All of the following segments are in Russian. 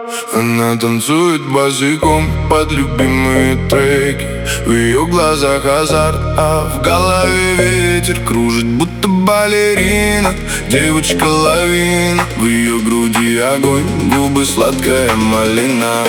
Она танцует босиком под любимые треки. В ее глазах азарт, а в голове ветер кружит, будто балерина. Девочка-лавина, в ее груди огонь, губы сладкая малина.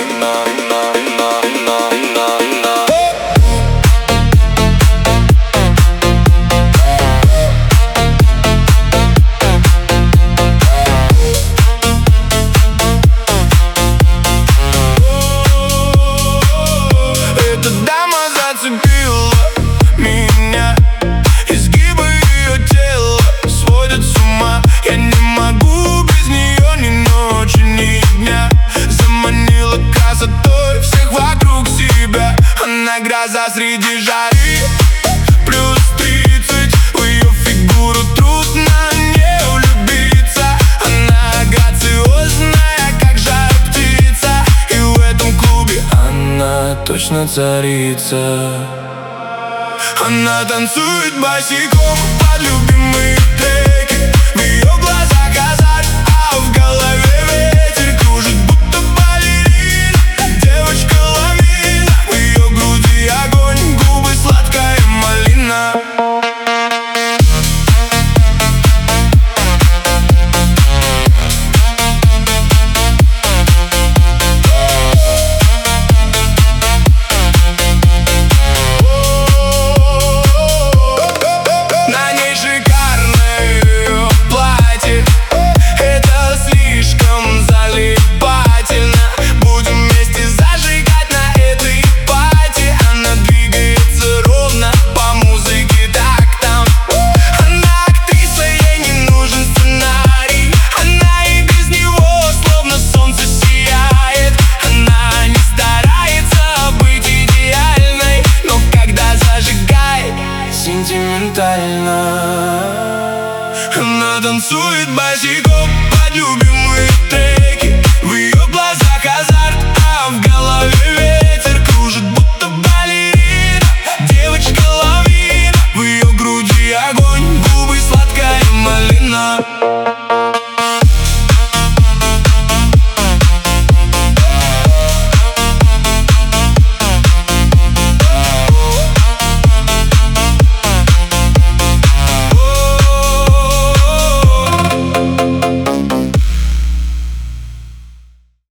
Меня изгибы ее тела сводят с ума. Я не могу без нее ни ночи, ни дня. Заманила красотой всех вокруг себя. Она гроза среди жары, плюс 30. В ее фигуру трудно не влюбиться. Она грациозная, как жар птица. И в этом клубе она точно царица. Она танцует босиком под любимые треки. В ее глазах азарт, а в голове ветер кружит, будто балерина. Девочка-лавина, в ее груди огонь, губы сладкая малина. Она танцует босиком под любимые треки. В ее глазах азарт, а в голове ветер кружит.